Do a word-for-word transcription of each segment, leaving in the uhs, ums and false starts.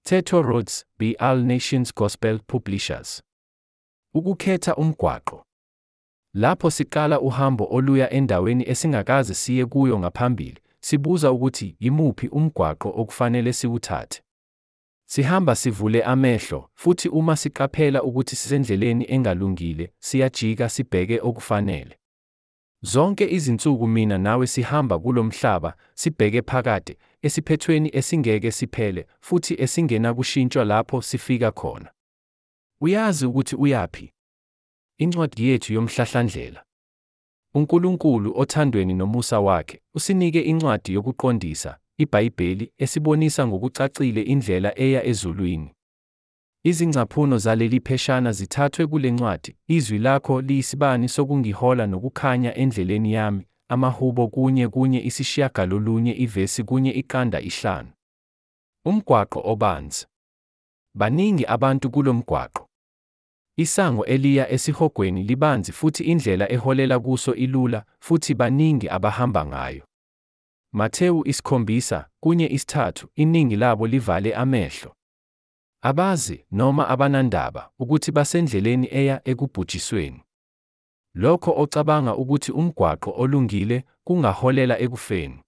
Theto Roads, B. All Nations Gospel Publishers. Ukukhetha umgwaqo. Lapho siqala uhambo oluya endaweni esingakaze siye kuyo ngaphambili, sibuza ukuthi yimuphi umgwaqo okufanele siwuthathe. Sihamba sivule amehlo, futhi uma siqaphela ukuthi sisendleleni engalungile, siyajika sibheke okufanele. Zonke izinsuku mina nawe sihamba kulomhlaba, sibheke phakade, esiphethweni esingeke siphele, futhi esingena kushintshwa lapho sifika khona. Uyazi ukuthi uyapi? Incwadi yethu yomhlahlandlela. uNkulunkulu othandweni nomusa wakhe, usinike incwadi yokuqondisa, iBhayibheli, esibonisa ngokucacile indlela eya ezulwini. Izingcaphuno zaleli pheshana zithathwe kule ncwadi. Izwi lakho liyisibani sokungihola nokukhanya endleleni yami, amahubo kunye kunye isishiyagalolunye ivesi kunye iqanda ihlanu. Umgwaqo obanzi. Baningi abantu kulo mgwaqo. Isango eliya esihogweni libanzi futhi indlela eholela kuso ilula, futhi baningi abahamba ngayo. Matewu isikhombisa, kunye isithathu, iningi labo livale amehlo. Abazi, noma abanandaba, ukuthi basendleleni eya ekubhujisweni. Lokho ocabanga ukuthi umgwaqo olungile, kungaholela ekufeni.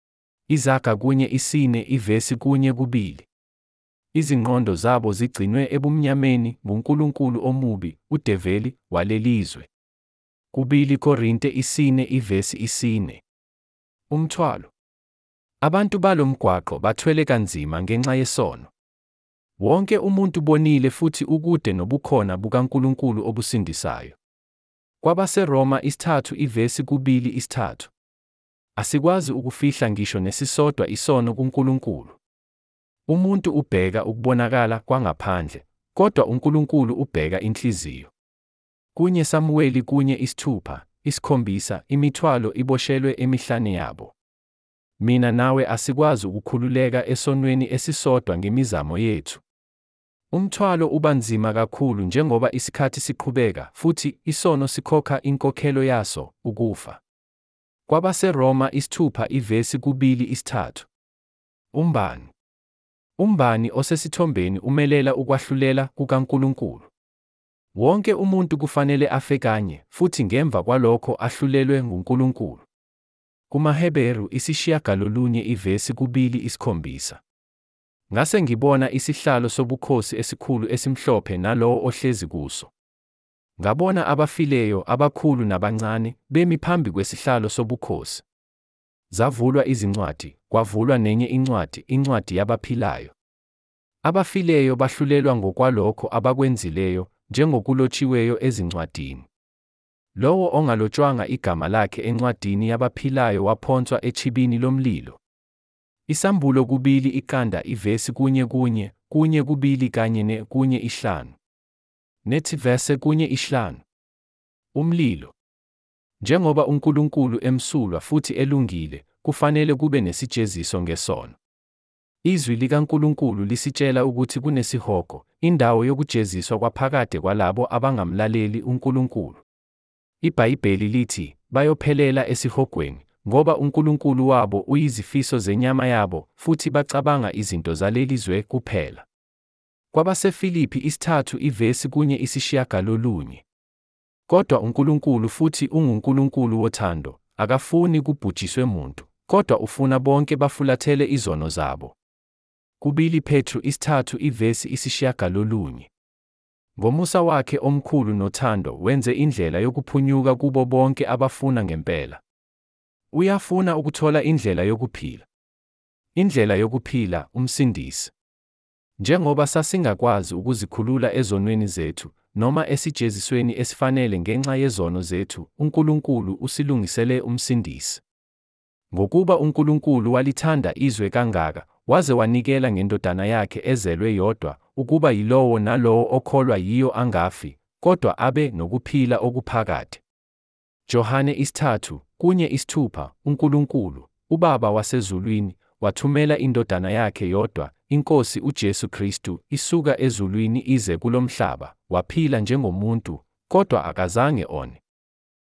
Izaga kunye isine ivesi kunye kubili. Izingqondo zabo zigcinwe ebumnyameni ngunkulunkulu omubi, udeveli, walelizwe. Kubili Korinte isine ivesi isine. Umthwalo. Abantu balomgwaqo bathwele kanzima ngenxa yesono. Wonke umuntu bonile futhi ukude nobukhona bukaNkulunkulu obusindisayo. KwabaseRoma isithathu ivesi kubili isithathu. Asikwazi ukufihla ngisho nesisodwa isono kuNkulunkulu. Umuntu ubheka ukubonakala kwangaphandle, kodwa uNkulunkulu ubheka inhliziyo. Kunye Samuweli kunye isithupha, isikhombisa, imithwalo iboshelwe emihlane yabo. Mina nawe asikwazi ukukhululeka esonweni esisodwa ngemizamo yethu. Umthwalo ubanzima kakhulu njengoba isikhathi siqhubeka, futhi isono sikhokha inkokhelo yaso, ukufa. KwabaseRoma isithupha ivesi kubili isithathu. Umbani. Umbani osesithombeni umelela ukwahlulela kukaNkulunkulu. Wonke umuntu kufanele afe kanye, futhi ngemva kwalokho ahlulelwe nguNkulunkulu. KumaHeberu isishiyagalolunye ivesi kubili isikhombisa. Ngase ngibona isihlalo sobukhosi esikhulu esimhlophe nalowo ohlezi kuso. Ngabona abafileyo, abakhulu nabancane, bemi phambi kwesihlalo sobukhosi. Zavulwa izincwadi, kwavulwa nenye incwadi, incwadi yabaphilayo. Abafileyo bahlulelwa ngokwalokho abakwenzileyo, njengokulotshiweyo ezincwadini. Lowo ongalotshwanga igama lakhe encwadini yabaphilayo waphonswa echibini lomlilo. Isambulo kubili iqanda ivesi kunye kunye, kunye kubili kanye ne kunye ihlanu. Nethi vese kunye ihlanu. Umlilo. Njengoba uNkulunkulu emsulwa futhi elungile, kufanele kube nesijeziso ngesono. Izwi likaNkulunkulu lisitshela ukuthi kunesihogo, indawo yokujeziswa kwaphakade kwalabo abangamlaleli uNkulunkulu. IBhayibheli lithi, bayophelela esihogweni, ngoba uNkulunkulu wabo uyizifiso zenyama yabo, futhi bacabanga izinto zalelizwe kuphela. KwabaseFilipi isithathu ivesi kunye isishiyagalolunye. Kodwa uNkulunkulu futhi unguNkulunkulu wothando, akafuni kubhujiswe muntu, kodwa ufuna bonke bafulathele izono zabo. Kubili Petru isithathu ivesi isishiyagalolunye. Ngomusa wakhe omkhulu nothando wenze indlela yokuphunyuka kubo bonke abafuna ngempela. Uyafuna ukuthola indlela yokuphila. Indlela yokuphila, umsindisi. Njengoba sasingakwazi ukuzikhulula ezonweni zethu, noma esijezisweni esifanele ngenxa yezono zethu, uNkulunkulu usilungisele umsindisi. Ngokuba uNkulunkulu walithanda izwe kangaka, waze wanikela ngendodana yakhe ezelwe yodwa, ukuba yilowo nalowo okholwa yiyo angafi, kodwa abe nokuphila okuphakade. Johane isithathu, kunye isithupha, uNkulunkulu, uBaba wasezulwini, wathumela indodana yakhe yodwa, iNkosi uJesu Kristu, isuka ezulwini ize kulomhlaba, waphila njengomuntu, kodwa akazange one.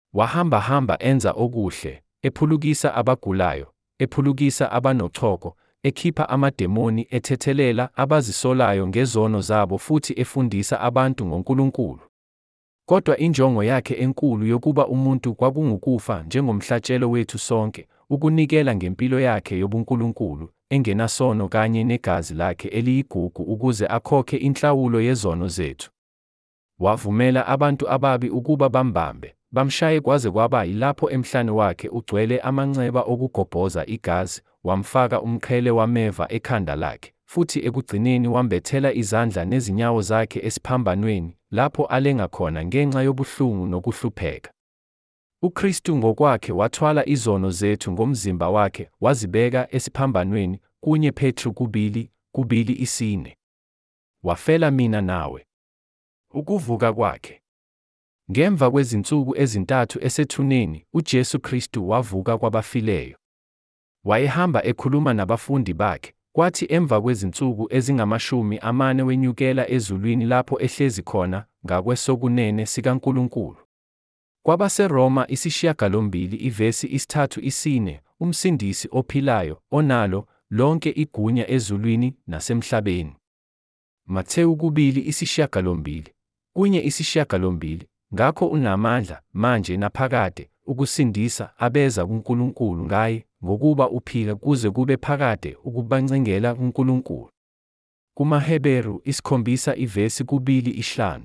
Wahamba hamba enza okuhle, ephulukisa abagulayo, ephulukisa abanochoko, ekhipha amademoni, ethethelela abazisolayo ngezono zabo futhi efundisa abantu ngoNkulunkulu. Kodwa injongo yakhe enkulu yokuba umuntu kwakungukufa njengomhlatshelo wethu sonke, ukunikela ngempilo yakhe yobuNkulunkulu, engenasono kanye negazi lakhe eliyigugu ukuze akhokhe inhlawulo yezono zethu. Wavumela abantu ababi ukuba bambambe, bamshaye kwaze kwaba yilapho emhlane wakhe ugcwele amanceba okugobhoza igazi, wamfaka umqhele wameva ekhanda lakhe, futhi ekugcineni wambethela izandla nezinyawo zakhe esiphambanweni, lapho alenga khona ngenxa yobuhlungu nokuhlupheka. UKristu ngokwakhe wathwala izono zethu ngomzimba wakhe, wazibeka esiphambanweni, kunye Petru kubili, kubili isine. Wafela mina nawe. Ukuvuka kwakhe. Ngemva kwezinsuku ezintathu esethuneni, uJesu Kristu wavuka kwabafileyo. Wayehamba ekhuluma nabafundi bakhe, kwathi emva kwezinsuku ezingamashumi amane wenyukela ezulwini lapho ehlezi khona, ngakwesokunene sikaNkulunkulu. KwabaseRoma isishiyagalombili ivesi isithathu isine, umsindisi ophilayo, onalo lonke igunya ezulwini nasemhlabeni. Matewu kubili isishiyagalombili, kunye isishiyagalombili, ngakho unamandla, manje naphakade, ukusindisa abeza kuNkulunkulu ngaye, ngokuba uphila kuze kube phakade ukubancengela kuNkulunkulu. KumaHeberu isikhombisa ivesi kubili isihlanu.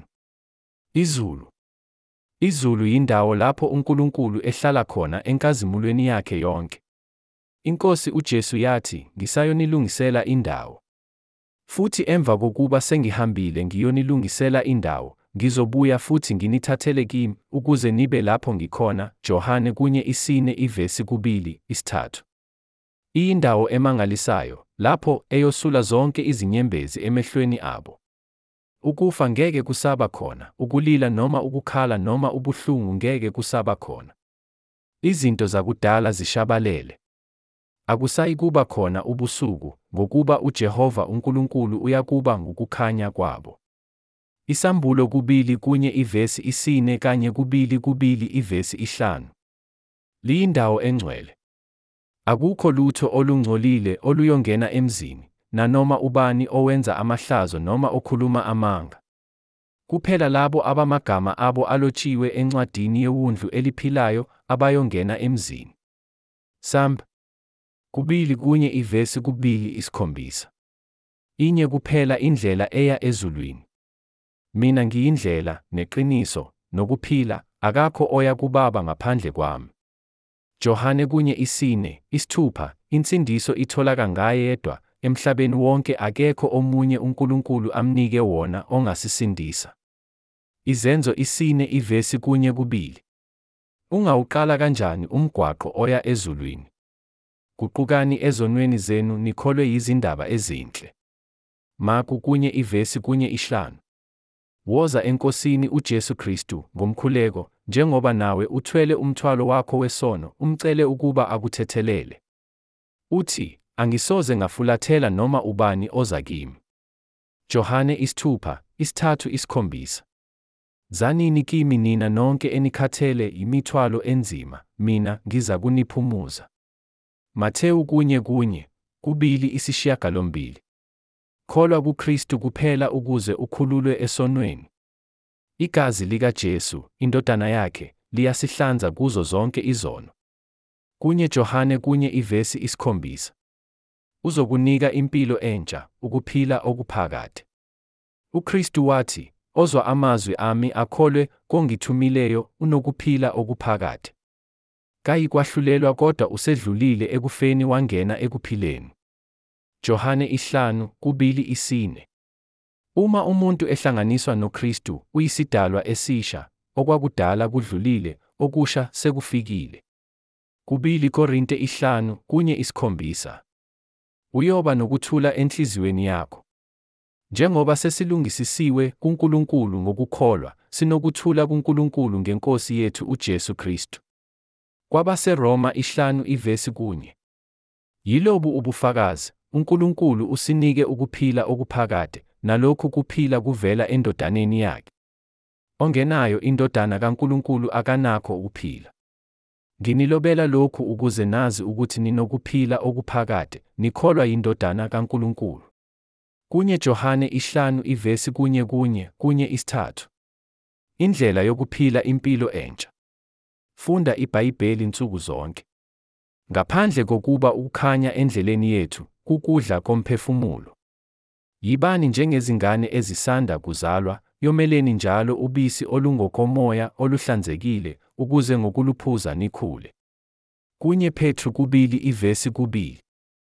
Izulu. Izulu yindawo lapho uNkulunkulu ehlala khona enkazimulweni yakhe yonke. INkosi uJesu yathi, ngisayonilungisela indawo. Futhi emva kokuba sengihambile ngiyonilungisela indawo, ngizobuya futhi nginithathele kimi, ukuze nibe lapho ngikhona. Johane kunye isine ivesi kubili isithathu. Iyindawo emangalisayo, lapho eyosula zonke izinyembezi emehlweni abo. Ukufa ngeke kusaba khona, ukulila noma ukukhala noma ubuhlungu ngeke kusaba khona. Izinto zakudala zishabalele. Akusayi kuba khona ubusuku, ngokuba uJehova uNkulunkulu uyakuba ngukukhanya kwabo. Isambulo kubili kunye ivesi isine kanye kubili kubili ivesi ihlanu. Liyindawo engcwele. Akukho lutho olungcolile oluyongena emzini, nanoma ubani owenza amahlazo noma okhuluma amanga. Kuphela labo abamagama abo alotshiwe encwadini yewundlu eliphilayo abayongena emzini. Psalm kubili kunye ivesi kubili isikhombisa. Inye kuphela indlela eya ezulwini. Mina ngiyindlela, neqiniso, nokuphila, akakho oya kuBaba ngaphandle kwami. Johane kunye isine, isithupha, insindiso itholaka ngaye yedwa, emhlabeni wonke akekho omunye uNkulunkulu amnike wona ongasisindisa. Izenzo isine ivesi kunye kubili. Ungawuqala kanjani umgwaqo oya ezulwini? Guqukani ezonweni zenu nikholwe yizindaba ezinhle. Marku kunye ivesi kunye isihlanu. Woza eNkosini uJesu Kristu ngomkhuleko, njengoba nawe uthwele umthwalo wakho wesono, umcele ukuba akuthethelele. Uthi, angisoze ngafulathela noma ubani oza kimi. Johane isithupha, isithathu isikhombisa. Zanini kimi nina nonke enikhathele imithwalo enzima, mina ngiza kuniphumuza. Matewu kunye kunye, kubili isishiyagalombili. Kholwa kuKristu kuphela ukuze ukhululwe esonweni. Igazi likaJesu, indodana yakhe, liyasihlanza kuzo zonke izono. Kunye Johane kunye ivesi isikhombisa. Uzokunika impilo entsha, ukuphila okuphakade. UKristu wathi, ozwa amazwi ami akholwe kongithumileyo unokuphila okuphakade. Kayikwahlulelwa kodwa usedlulile ekufeni wangena ekuphileni. Johane isihlanu, kubili isine. Uma umuntu ehlanganiswa noKristu, uyisidalwa esisha, okwakudala kudlulile, okusha sekufikile. Kubili Korinte isihlanu, kunye isikhombisa. Uyoba nokuthula enhliziyweni yakho. Njengoba sesilungisisiwe kuNkulunkulu ngokukholwa, sinokuthula kuNkulunkulu ngeNkosi yethu uJesu Kristu. KwabaseRoma isihlanu ivesi kunye. Yilobu ubufakazi, uNkulunkulu usinike ukuphila okuphakade, nalokhu kuphila kuvela endodaneni yakhe. Ongenayo indodana kaNkulunkulu akanakho ukuphila. Nginilobela lokhu ukuze nazi ukuthi ninokuphila okuphakade, nikholwa yiNdodana kaNkulunkulu. Kunye Johane isihlanu ivesi kunye kunye kunye isithathu. Indlela yokuphila impilo entsha. Funda iBhayibheli nsuku zonke. Ngaphandle kokuba ukukhanya endleleni yethu kukudla komphefumulo. Yibani njengezingane ezisanda kuzalwa, yomeleni njalo ubisi olungokomoya oluhlanzekile ukuze ngokuluphuza nikhule. Kunye Petru kubili ivesi kubili.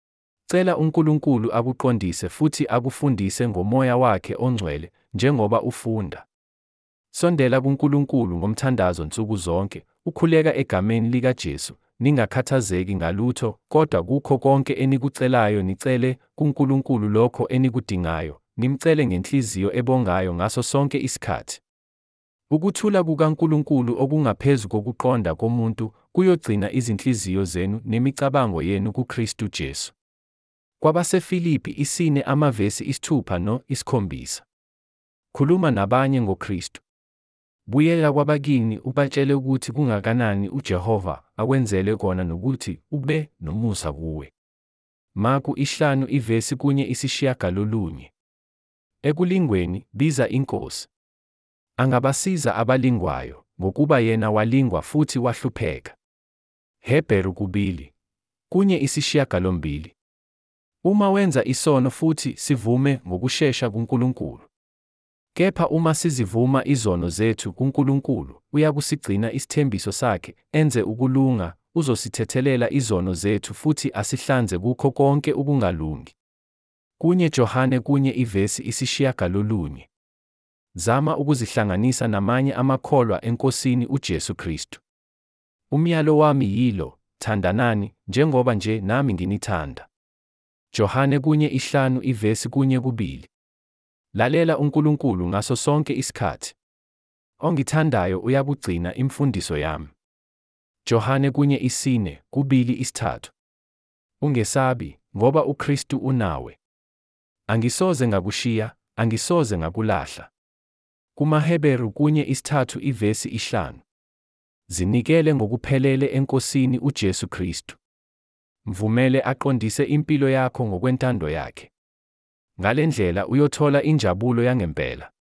Cela uNkulunkulu akuqondise futhi akufundise ngomoya wakhe ongcwele njengoba ufunda. Sondela kuNkulunkulu ngomthandazo nsuku zonke, ukhuleka egameni likaJesu, ningakhathazeki ngalutho, kodwa kukho konke enikucelayo nicele kuNkulunkulu lokho enikudingayo, nimcele ngenhliziyo ebongayo ngaso sonke isikhathi. Ukuthula kukaNkulunkulu okungaphezu kokuqonda komuntu kuyogcina izinhliziyo zenu nemicabango yenu kuKristu Jesu. KwabaseFilipi isine amavesi isithupha no isikhombisa. Khuluma nabanye ngoKristu. Buyela kwabakini ubatshele ukuthi kungakanani uJehova akwenzele kona nokuthi ube nomusa kuwe. Marku isihlanu ivesi kunye isishiyagalolunye. Ekulingweni biza iNkosi. Angabasiza abalingwayo ngokuba yena walingwa futhi wahlupheka. Hebheru kubili kunye isishiyagalombili. Uma wenza isono futhi sivume ngokushesha kuNkulunkulu. Kepha uma sizivuma izono zethu kuNkulunkulu, uyakusigcina isithembiso sakhe, enze ukulunga, uzosithethelela izono zethu futhi asihlanze kukho konke ukungalungi. Kunye Johane kunye ivesi isishiyagalolunye. Zama ukuzihlanganisa namanye amakholwa eNkosini uJesu Kristu. Umyalo wami yilo, thandanani, njengoba nje nami nginithanda. Johane kunye isihlanu ivesi kunye kubili. Lalela uNkulunkulu ngaso sonke isikhathi. Ongithandayo uyakugcina imfundiso yami. Johane kunye isine kubili isithathu. Ungesabi, ngoba uKristu unawe. Angisoze ngakushiya, angisoze ngakulahla. KumaHebheru kunye isithathu ivesi isihlanu. Zinikele ngokuphelele eNkosini uJesu Kristu. Mvumele aqondise impilo yakho ngokwentando yakhe. Ngalendlela uyothola injabulo yangempela.